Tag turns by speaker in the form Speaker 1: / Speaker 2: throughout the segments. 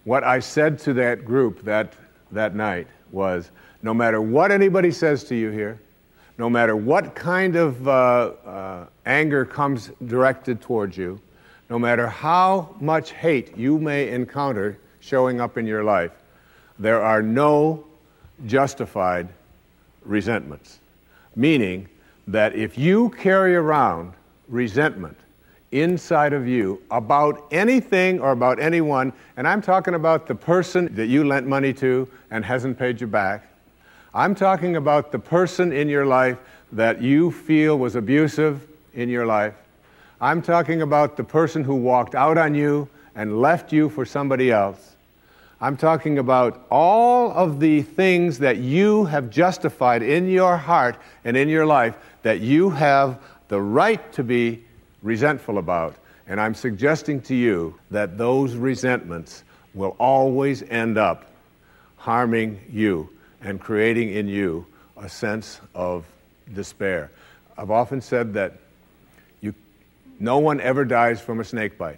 Speaker 1: what I said to that group that night was, no matter what anybody says to you here, no matter what kind of anger comes directed towards you, no matter how much hate you may encounter showing up in your life, there are no justified resentments. Meaning that if you carry around resentment inside of you about anything or about anyone, and I'm talking about the person that you lent money to and hasn't paid you back, I'm talking about the person in your life that you feel was abusive in your life, I'm talking about the person who walked out on you and left you for somebody else, I'm talking about all of the things that you have justified in your heart and in your life that you have the right to be resentful about. And I'm suggesting to you that those resentments will always end up harming you and creating in you a sense of despair. I've often said that no one ever dies from a snake bite.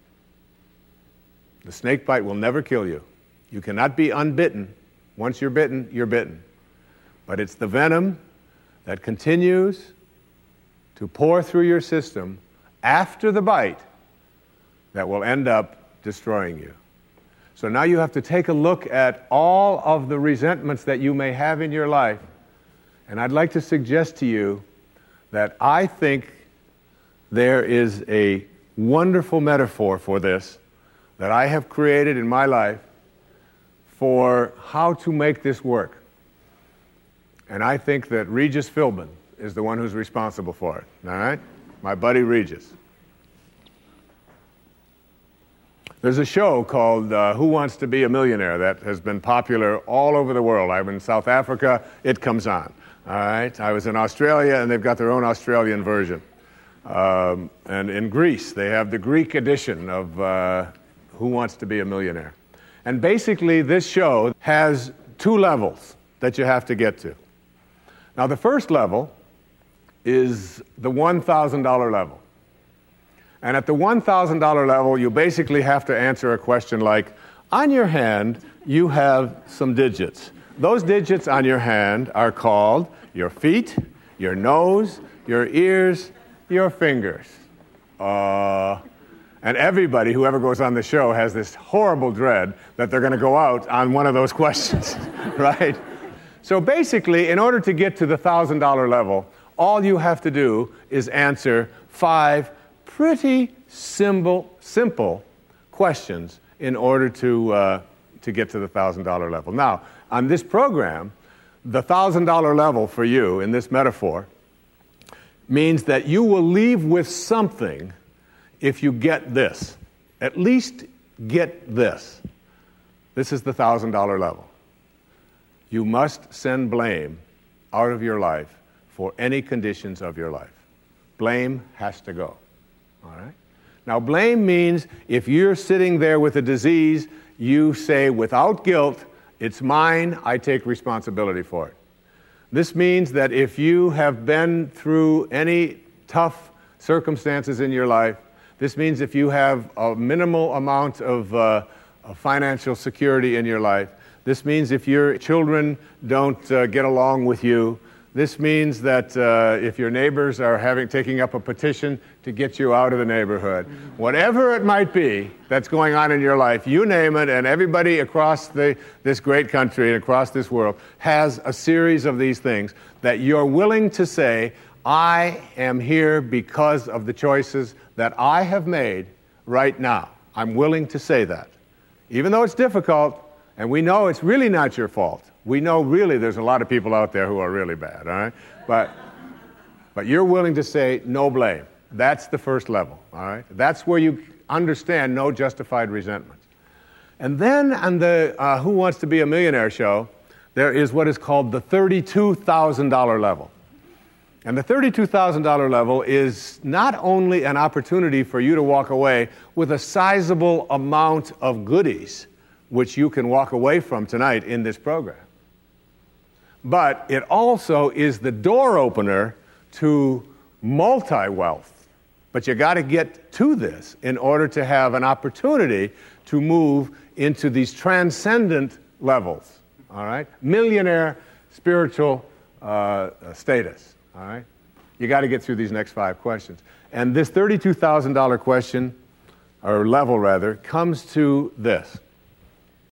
Speaker 1: The snake bite will never kill you. You cannot be unbitten. Once you're bitten, you're bitten. But it's the venom that continues to pour through your system after the bite that will end up destroying you. So now you have to take a look at all of the resentments that you may have in your life, and I'd like to suggest to you that I think there is a wonderful metaphor for this that I have created in my life for how to make this work. And I think that Regis Philbin is the one who's responsible for it, all right? My buddy Regis. There's a show called Who Wants to Be a Millionaire that has been popular all over the world. I'm in South Africa, it comes on, all right? I was in Australia, and they've got their own Australian version. And in Greece, they have the Greek edition of Who Wants to Be a Millionaire. And basically, this show has two levels that you have to get to. Now, the first level is the $1,000 level. And at the $1,000 level, you basically have to answer a question like, on your hand, you have some digits. Those digits on your hand are called your feet, your nose, your ears, your fingers. And everybody who ever goes on the show has this horrible dread that they're going to go out on one of those questions, right? So basically, in order to get to the $1,000 level, all you have to do is answer 5 pretty simple questions in order to get to the $1,000 level. Now, on this program, the $1,000 level for you in this metaphor means that you will leave with something if you get this. At least get this. This is the $1,000 level. You must send blame out of your life for any conditions of your life. Blame has to go. All right? Now, blame means if you're sitting there with a disease, you say, without guilt, it's mine, I take responsibility for it. This means that if you have been through any tough circumstances in your life, this means if you have a minimal amount of financial security in your life, this means if your children don't get along with you, this means that if your neighbors are taking up a petition to get you out of the neighborhood, whatever it might be that's going on in your life, you name it, and everybody across this great country and across this world has a series of these things that you're willing to say, I am here because of the choices that I have made right now. I'm willing to say that. Even though it's difficult, and we know it's really not your fault. We know really there's a lot of people out there who are really bad, all right? But you're willing to say no blame. That's the first level, all right? That's where you understand no justified resentment. And then on the Who Wants to Be a Millionaire show, there is what is called the $32,000 level. And the $32,000 level is not only an opportunity for you to walk away with a sizable amount of goodies, which you can walk away from tonight in this program, but it also is the door opener to multi-wealth. But you got to get to this in order to have an opportunity to move into these transcendent levels, all right? Millionaire spiritual status, all right? You got to get through these next 5 questions. And this $32,000 question, or level rather, comes to this.